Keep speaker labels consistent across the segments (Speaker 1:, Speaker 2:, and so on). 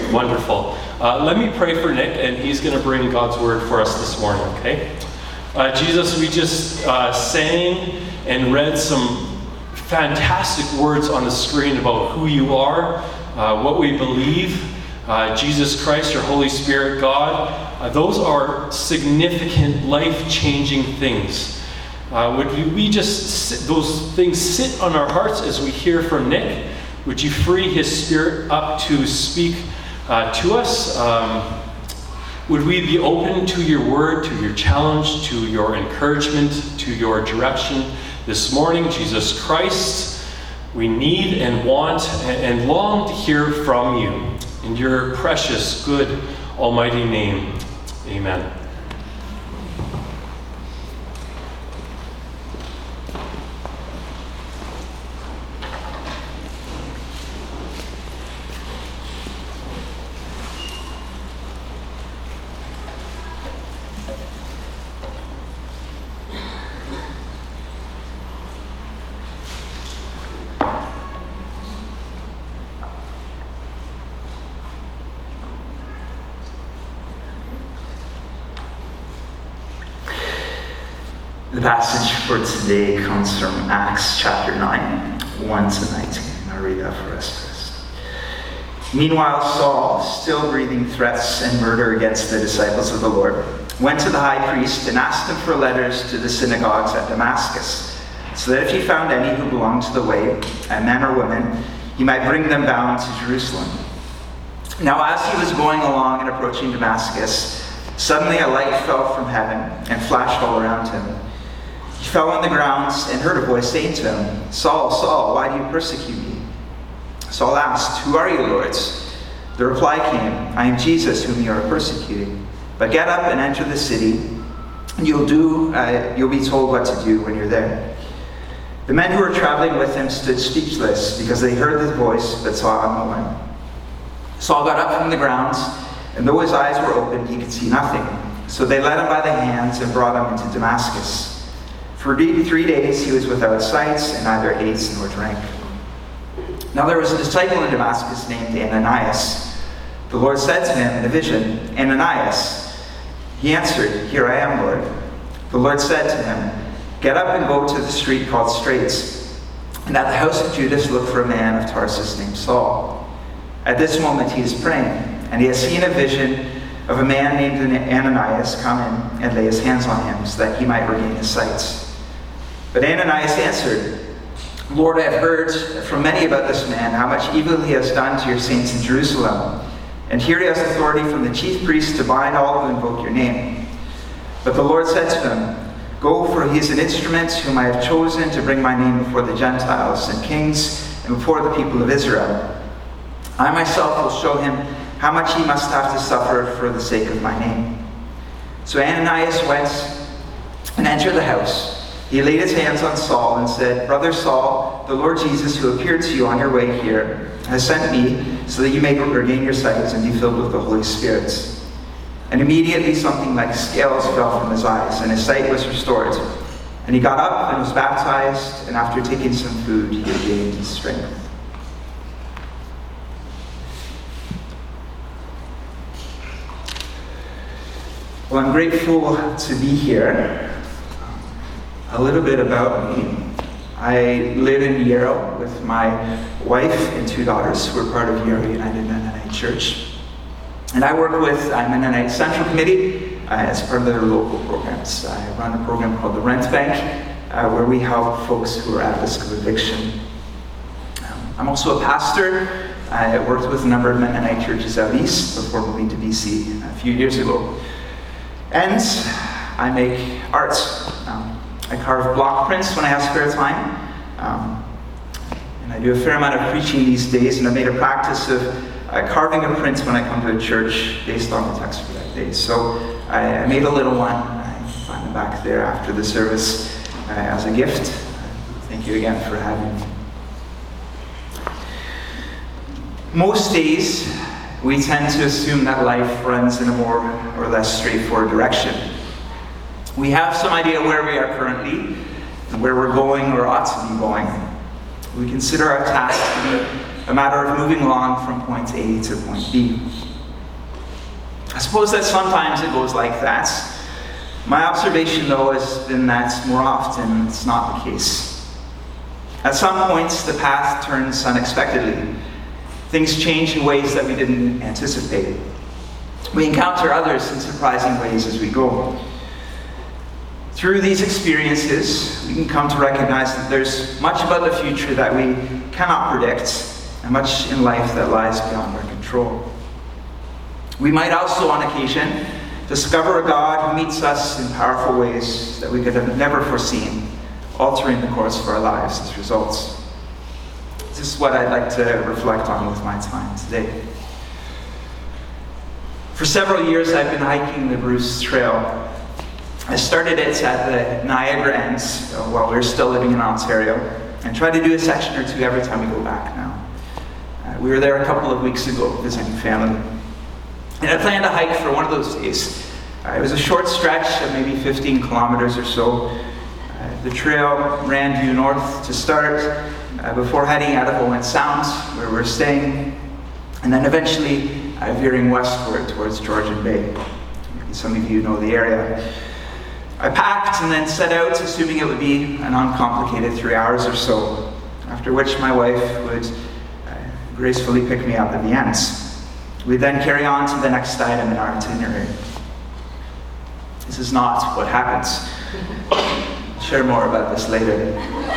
Speaker 1: Wonderful. Let me pray for Nick, and he's going to bring God's word for us this morning, okay? Jesus, we just sang and read some fantastic words on the screen about who you are, what we believe, Jesus Christ, your Holy Spirit, God. Those are significant, life-changing things. Would we just those things sit on our hearts as we hear from Nick? Would you free his spirit up to speak to us? Would we be open to your word, to your challenge, to your encouragement, to your direction this morning? Jesus Christ, we need and want and long to hear from you. In your precious, good, almighty name, amen.
Speaker 2: The passage for today comes from Acts chapter 9, 1 to 19. I'll read that for us first. Meanwhile, Saul, still breathing threats and murder against the disciples of the Lord, went to the high priest and asked him for letters to the synagogues at Damascus, so that if he found any who belonged to the way, men or women, he might bring them bound to Jerusalem. Now as he was going along and approaching Damascus, suddenly a light fell from heaven and flashed all around him. He fell on the ground and heard a voice saying to him, "Saul, Saul, why do you persecute me?" Saul asked, "Who are you, Lord?" The reply came, "I am Jesus whom you are persecuting. But get up and enter the city, and you'll be told what to do when you're there." The men who were traveling with him stood speechless because they heard the voice but saw no one. Saul got up from the ground, and though his eyes were opened, he could see nothing. So they led him by the hands and brought him into Damascus. For 3 days he was without sight and neither ate nor drank. Now there was a disciple in Damascus named Ananias. The Lord said to him in a vision, "Ananias." He answered, "Here I am, Lord." The Lord said to him, "Get up and go to the street called Straight, and at the house of Judas look for a man of Tarsus named Saul. At this moment he is praying, and he has seen a vision of a man named Ananias come in and lay his hands on him so that he might regain his sight." But Ananias answered, "Lord, I have heard from many about this man, how much evil he has done to your saints in Jerusalem. And here he has authority from the chief priests to bind all who invoke your name." But the Lord said to him, "Go, for he is an instrument whom I have chosen to bring my name before the Gentiles and kings and before the people of Israel. I myself will show him how much he must have to suffer for the sake of my name." So Ananias went and entered the house. He laid his hands on Saul and said, "Brother Saul, the Lord Jesus, who appeared to you on your way here, has sent me so that you may regain your sight and be filled with the Holy Spirit." And immediately something like scales fell from his eyes, and his sight was restored. And he got up and was baptized, and after taking some food, he regained his strength. Well, I'm grateful to be here. A little bit about me. I live in Yarrow with my wife and 2 daughters who are part of Yarrow United Mennonite Church. And I work with Mennonite Central Committee as part of their local programs. I run a program called the Rent Bank, where we help folks who are at risk of eviction. I'm also a pastor. I worked with a number of Mennonite churches out east before moving to BC a few years ago. And I make art. I carve block prints when I have spare time. And I do a fair amount of preaching these days, and I made a practice of carving a print when I come to a church based on the text for that day. So I made a little one. I can find them back there after the service as a gift. Thank you again for having me. Most days, we tend to assume that life runs in a more or less straightforward direction. We have some idea where we are currently and where we're going or ought to be going. We consider our task to be a matter of moving along from point A to point B. I suppose that sometimes it goes like that. My observation, though, has been that more often it's not the case. At some points, the path turns unexpectedly. Things change in ways that we didn't anticipate. We encounter others in surprising ways as we go. Through these experiences, we can come to recognize that there's much about the future that we cannot predict, and much in life that lies beyond our control. We might also, on occasion, discover a God who meets us in powerful ways that we could have never foreseen, altering the course of our lives as results. This is what I'd like to reflect on with my time today. For several years, I've been hiking the Bruce Trail. I started it at the Niagara Ends while we were still living in Ontario, and try to do a section or two every time we go back now. We were there a couple of weeks ago visiting family. And I planned to hike for one of those days. It was a short stretch of maybe 15 kilometers or so. The trail ran due north to start before heading out of Owen Sound, where we're staying, and then eventually veering westward towards Georgian Bay. Maybe some of you know the area. I packed and then set out, assuming it would be an uncomplicated 3 hours or so, after which my wife would gracefully pick me up at the ends. We then carry on to the next item in our itinerary. This is not what happens. I'll share more about this later.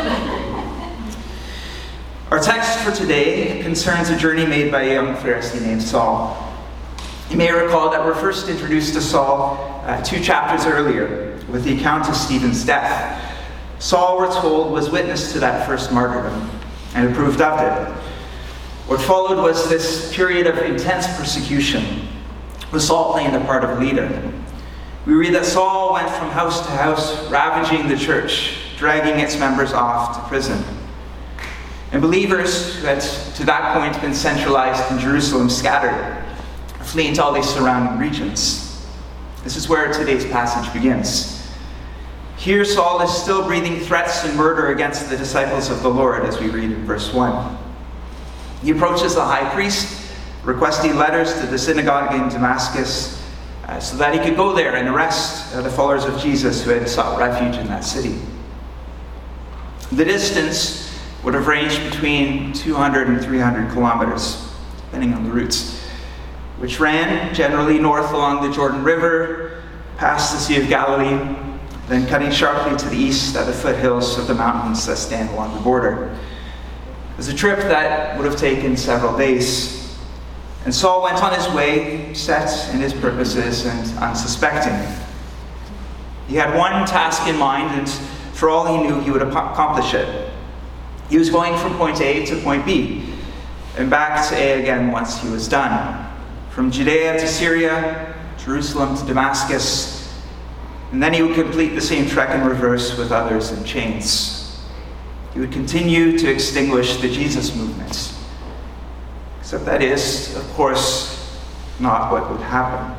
Speaker 2: Our text for today concerns a journey made by a young Pharisee named Saul. You may recall that we're first introduced to Saul 2 chapters earlier with the account of Stephen's death. Saul, we're told, was witness to that first martyrdom and approved of it. What followed was this period of intense persecution, with Saul playing the part of leader. We read that Saul went from house to house, ravaging the church, dragging its members off to prison. And believers who had to that point been centralized in Jerusalem scattered, fleeing to all these surrounding regions. This is where today's passage begins. Here Saul is still breathing threats and murder against the disciples of the Lord, as we read in verse 1. He approaches the high priest, requesting letters to the synagogue in Damascus so that he could go there and arrest the followers of Jesus who had sought refuge in that city. The distance would have ranged between 200 and 300 kilometers, depending on the routes, which ran generally north along the Jordan River, past the Sea of Galilee, then cutting sharply to the east at the foothills of the mountains that stand along the border. It was a trip that would have taken several days, and Saul went on his way, set in his purposes and unsuspecting. He had one task in mind, and for all he knew, he would accomplish it. He was going from point A to point B, and back to A again once he was done. From Judea to Syria, Jerusalem to Damascus, and then he would complete the same trek in reverse with others in chains. He would continue to extinguish the Jesus movement. Except that is, of course, not what would happen.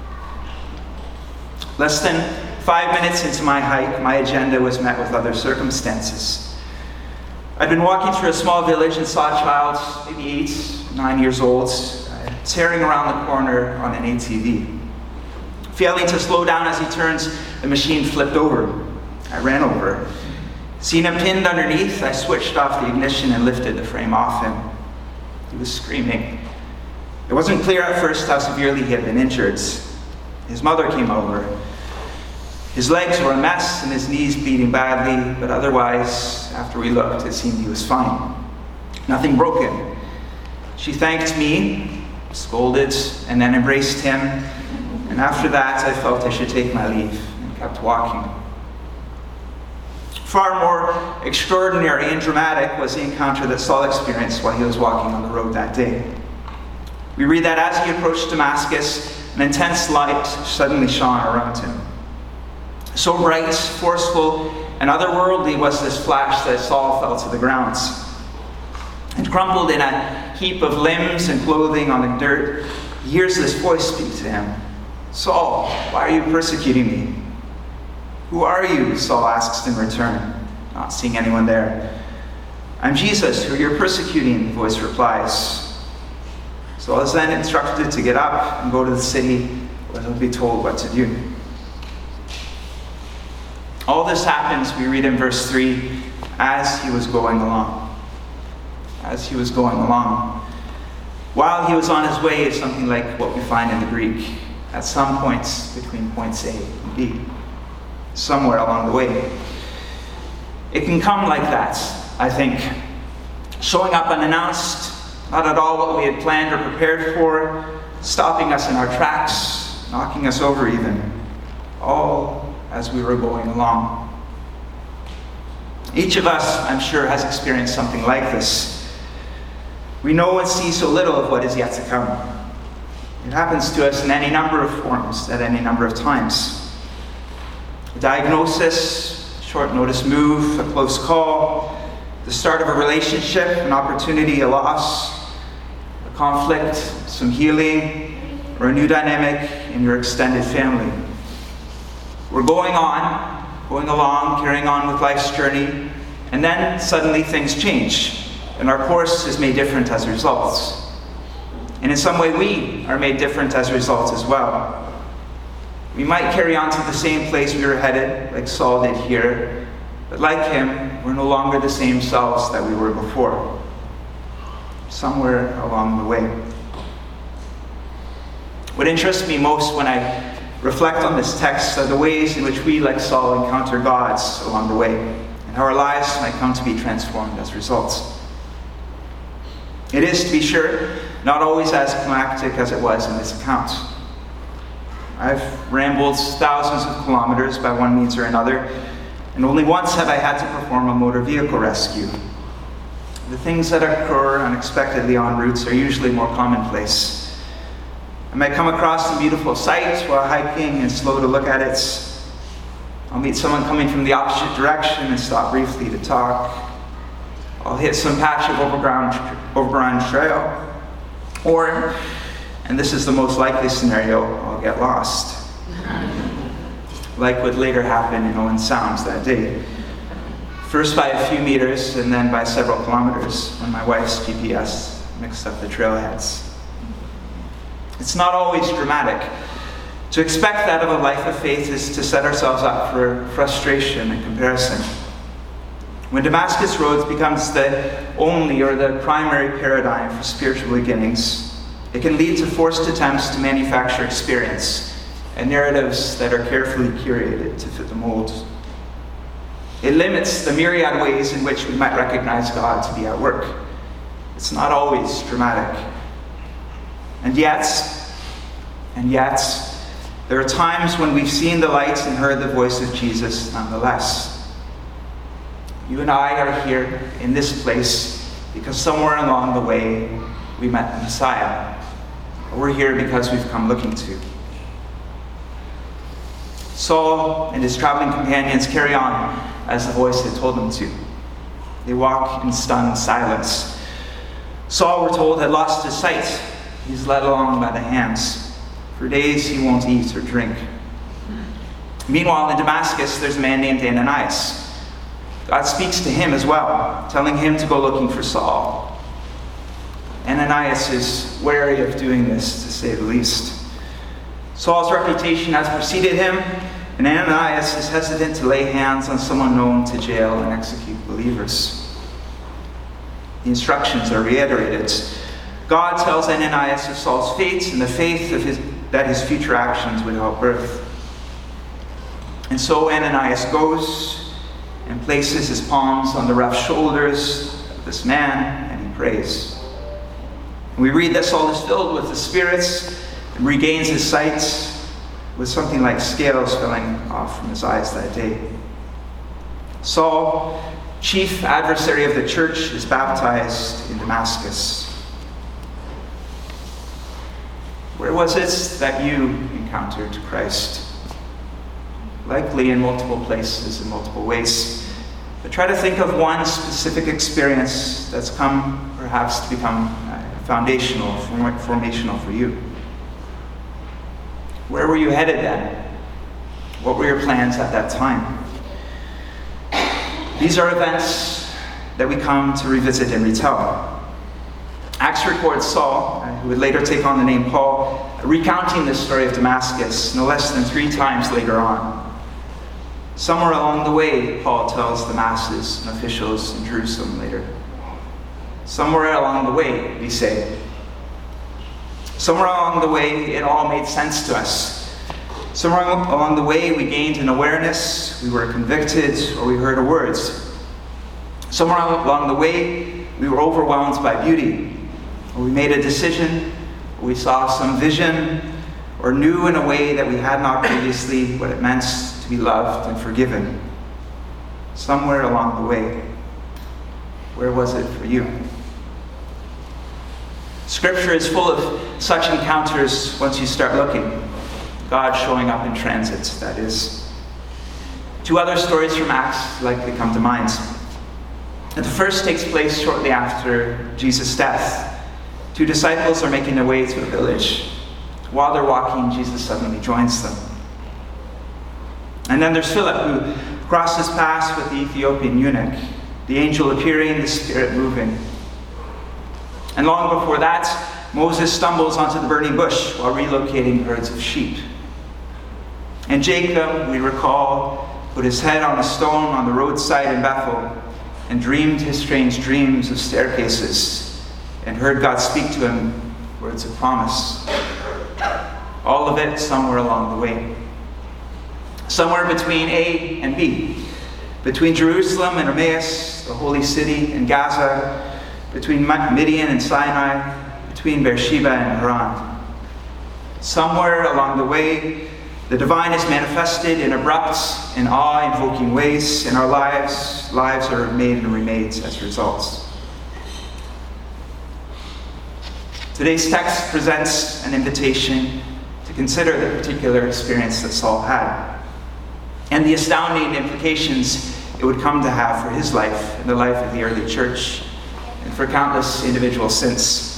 Speaker 2: Less than 5 minutes into my hike, my agenda was met with other circumstances. I'd been walking through a small village and saw a child, maybe 8, 9 years old, tearing around the corner on an ATV. Failing to slow down as he turns, the machine flipped over. I ran over. Seeing him pinned underneath, I switched off the ignition and lifted the frame off him. He was screaming. It wasn't clear at first how severely he had been injured. His mother came over. His legs were a mess and his knees bleeding badly, but otherwise, after we looked, it seemed he was fine. Nothing broken. She thanked me, scolded, and then embraced him. And after that, I felt I should take my leave and kept walking. Far more extraordinary and dramatic was the encounter that Saul experienced while he was walking on the road that day. We read that as he approached Damascus, an intense light suddenly shone around him. So bright, forceful, and otherworldly was this flash that Saul fell to the ground. And crumpled in a heap of limbs and clothing on the dirt, he hears this voice speak to him. "Saul, why are you persecuting me?" "Who are you?" Saul asks in return, not seeing anyone there. I'm Jesus, who you're persecuting, the voice replies. Saul is then instructed to get up and go to the city where he'll be told what to do. All this happens, we read in verse 3, as he was going along. As he was going along. While he was on his way is something like what we find in the Greek, at some points between points A and B, somewhere along the way. It can come like that, I think. Showing up unannounced, not at all what we had planned or prepared for, stopping us in our tracks, knocking us over even, all as we were going along. Each of us, I'm sure, has experienced something like this. We know and see so little of what is yet to come. It happens to us in any number of forms, at any number of times. A diagnosis, short notice move, a close call, the start of a relationship, an opportunity, a loss, a conflict, some healing, or a new dynamic in your extended family. We're going along, carrying on with life's journey, and then suddenly things change. And our course is made different as a result. And in some way we are made different as a result as well. We might carry on to the same place we were headed, like Saul did here, but like him, we're no longer the same selves that we were before. Somewhere along the way. What interests me most when I reflect on this text are the ways in which we, like Saul, encounter gods along the way, and how our lives might come to be transformed as a result. It is, to be sure, not always as climactic as it was in this account. I've rambled thousands of kilometers by one means or another, and only once have I had to perform a motor vehicle rescue. The things that occur unexpectedly en route are usually more commonplace. I might come across some beautiful sights while hiking and slow to look at it. I'll meet someone coming from the opposite direction and stop briefly to talk. I'll hit some patch of overground trail. Or, and this is the most likely scenario, I'll get lost. Like what later happened in Owen Sounds that day. First by a few meters and then by several kilometers when my wife's GPS mixed up the trailheads. It's not always dramatic. To expect that of a life of faith is to set ourselves up for frustration and comparison. When Damascus Roads becomes the only or the primary paradigm for spiritual beginnings, it can lead to forced attempts to manufacture experience and narratives that are carefully curated to fit the mold. It limits the myriad ways in which we might recognize God to be at work. It's not always dramatic. And yet, there are times when we've seen the light and heard the voice of Jesus nonetheless. You and I are here in this place because somewhere along the way we met the Messiah. Or we're here because we've come looking to. Saul and his traveling companions carry on as the voice had told them to. They walk in stunned silence. Saul, we're told, had lost his sight. He's led along by the hands. For days he won't eat or drink. Meanwhile, in Damascus, there's a man named Ananias. God speaks to him as well, telling him to go looking for Saul. Ananias is wary of doing this, to say the least. Saul's reputation has preceded him, and Ananias is hesitant to lay hands on someone known to jail and execute believers. The instructions are reiterated. God tells Ananias of Saul's fate and the faith that his future actions would help birth. And so Ananias goes and places his palms on the rough shoulders of this man, and he prays. And we read that Saul is filled with the spirits and regains his sight with something like scales falling off from his eyes that day. Saul, chief adversary of the church, is baptized in Damascus. Where was it that you encountered Christ? Likely in multiple places, in multiple ways. But try to think of one specific experience that's come perhaps to become foundational, formational for you. Where were you headed then? What were your plans at that time? These are events that we come to revisit and retell. Acts records Saul, who would later take on the name Paul, recounting the story of Damascus no less than 3 times later on. Somewhere along the way, Paul tells the masses and officials in Jerusalem later. Somewhere along the way, we say. Somewhere along the way, it all made sense to us. Somewhere along the way, we gained an awareness, we were convicted, or we heard a word. Somewhere along the way, we were overwhelmed by beauty, or we made a decision, or we saw some vision, or knew in a way that we had not previously what it meant to be loved and forgiven. Somewhere along the way. Where was it for you? Scripture is full of such encounters once you start looking. God showing up in transit, that is. 2 other stories from Acts likely come to mind. And the first takes place shortly after Jesus' death. 2 disciples are making their way to a village. While they're walking, Jesus suddenly joins them. And then there's Philip, who crosses paths with the Ethiopian eunuch, the angel appearing, the Spirit moving. And long before that, Moses stumbles onto the burning bush while relocating herds of sheep. And Jacob, we recall, put his head on a stone on the roadside in Bethel and dreamed his strange dreams of staircases and heard God speak to him words of promise. All of it somewhere along the way. Somewhere between A and B. Between Jerusalem and Emmaus, the holy city, and Gaza. Between Midian and Sinai. Between Beersheba and Haran. Somewhere along the way, the divine is manifested in abrupt and awe-invoking ways in our lives. Lives are made and remade as results. Today's text presents an invitation to consider the particular experience that Saul had and the astounding implications it would come to have for his life and the life of the early church and for countless individuals since.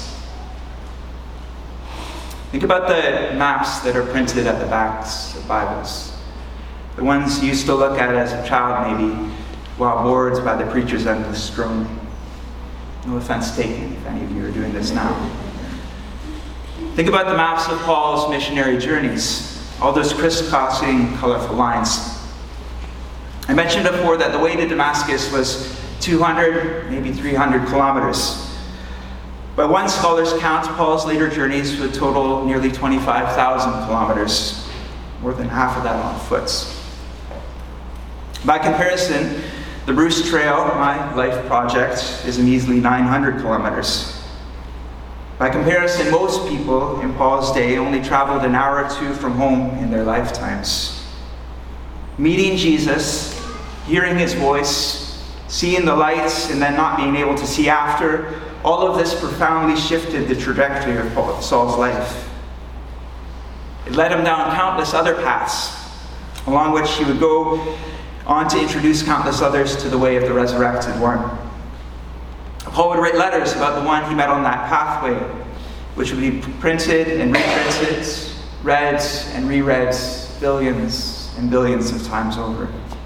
Speaker 2: Think about the maps that are printed at the backs of Bibles. The ones you used to look at as a child, maybe, while bored by the preacher's endless drone. No offense taken if any of you are doing this now. Think about the maps of Paul's missionary journeys, all those crisscrossing, colorful lines. I mentioned before that the way to Damascus was 200, maybe 300 kilometers. By one scholar's count, Paul's later journeys would total nearly 25,000 kilometers, more than half of that on foot. By comparison, the Bruce Trail, my life project, is a measly 900 kilometers. By comparison, most people in Paul's day only traveled an hour or 2 from home in their lifetimes. Meeting Jesus, hearing his voice, seeing the lights, and then not being able to see after, all of this profoundly shifted the trajectory of Saul's life. It led him down countless other paths, along which he would go on to introduce countless others to the way of the resurrected one. Paul would write letters about the one he met on that pathway, which would be printed and reprinted, read and reread billions and billions of times over.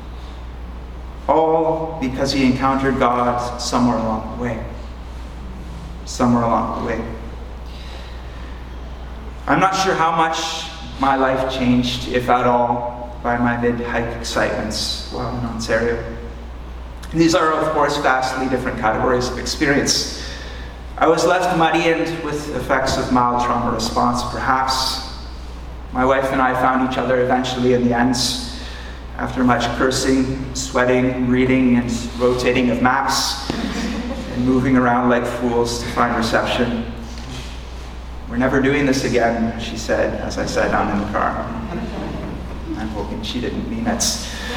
Speaker 2: All because he encountered God somewhere along the way. Somewhere along the way. I'm not sure how much my life changed, if at all, by my mid-hike excitements while in Ontario. These are, of course, vastly different categories of experience. I was left muddy and with effects of mild trauma response, perhaps. My wife and I found each other eventually in the end, after much cursing, sweating, reading, and rotating of maps, and moving around like fools to find reception. "We're never doing this again," she said as I sat down in the car. I'm hoping she didn't mean it.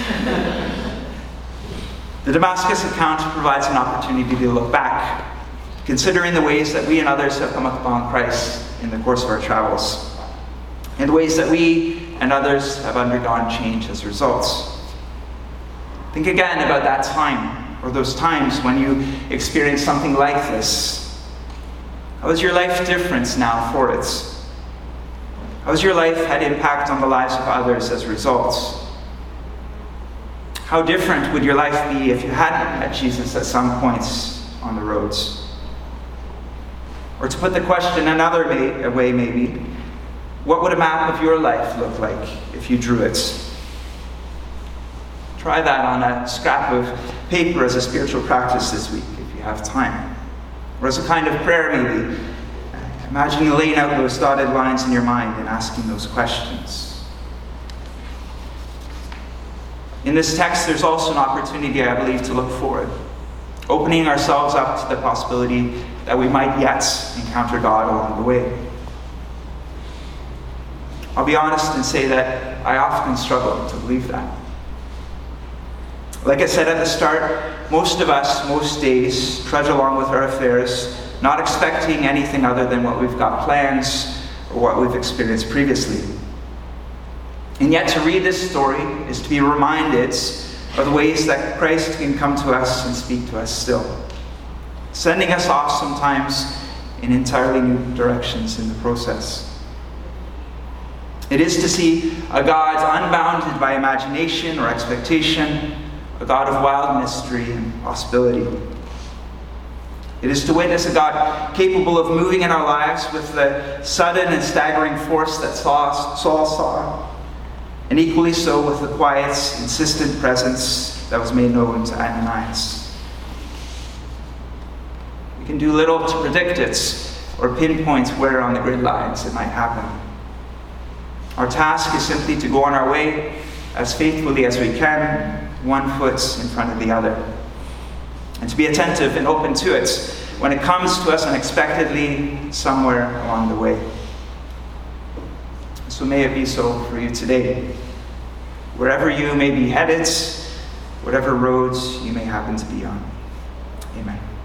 Speaker 2: The Damascus account provides an opportunity to look back, considering the ways that we and others have come upon Christ in the course of our travels, and the ways that we and others have undergone change as a result. Think again about that time, or those times when you experienced something like this. How is your life different now for it? How has your life had impact on the lives of others as a result? How different would your life be if you hadn't met Jesus at some points on the roads? Or to put the question another way maybe, what would a map of your life look like if you drew it? Try that on a scrap of paper as a spiritual practice this week if you have time. Or as a kind of prayer maybe. Imagine laying out those dotted lines in your mind and asking those questions. In this text, there's also an opportunity, I believe, to look forward, opening ourselves up to the possibility that we might yet encounter God along the way. I'll be honest and say that I often struggle to believe that. Like I said at the start, most of us, most days, trudge along with our affairs, not expecting anything other than what we've got plans or what we've experienced previously. And yet to read this story is to be reminded of the ways that Christ can come to us and speak to us still, sending us off sometimes in entirely new directions in the process. It is to see a God unbounded by imagination or expectation, a God of wild mystery and possibility. It is to witness a God capable of moving in our lives with the sudden and staggering force that Saul saw, and equally so with the quiet, insistent presence that was made known to Ananias. We can do little to predict it or pinpoint where on the grid lines it might happen. Our task is simply to go on our way as faithfully as we can, one foot in front of the other, and to be attentive and open to it when it comes to us unexpectedly somewhere along the way. So may it be so for you today. Wherever you may be headed, whatever roads you may happen to be on. Amen.